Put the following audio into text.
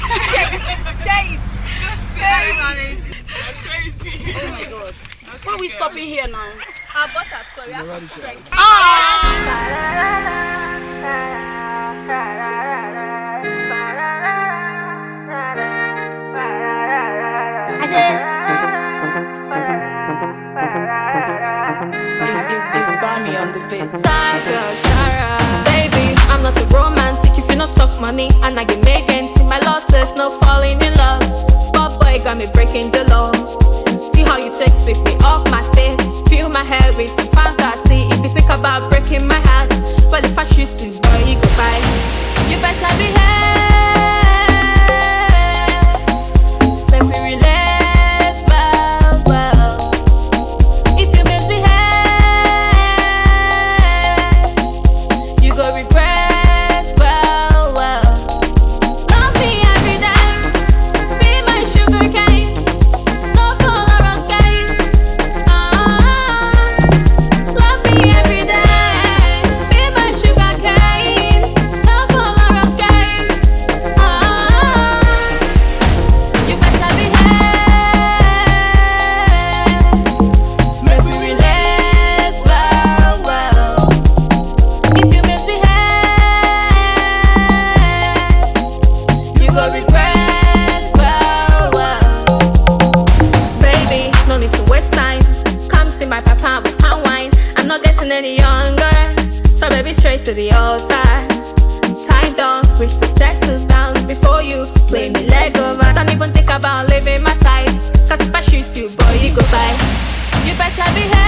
Say it. Just say it. Crazy. Oh my god. Why are we stopping here now? Our boss has called. We have to check. It's Barney on the bass. Baby, I'm not a romantic if you not talk money. And I get making see my losses, no falling in love. But boy got me breaking the law. See how you take sweep me off my feet. Fill my head with some fantasy. If you think about breaking my heart, well if I shoot you, boy, you go by. You better behave. Let me relate well, well. If you misbehave, you go regret well, well. Love me every day, be my sugar cane. No color or skin. Love me every day, be my sugar cane. No color or skin. You better behave. Make we relate well, well. If you misbehave, you go regret well, well. Baby, no need to waste time. Come see my papa with palm wine. I'm not getting any younger, so baby, straight to the altar. Time don't reach to settle down before you play me Lego. But don't even think about leaving my side. Cause if I shoot you, boy, you go by. You better behave.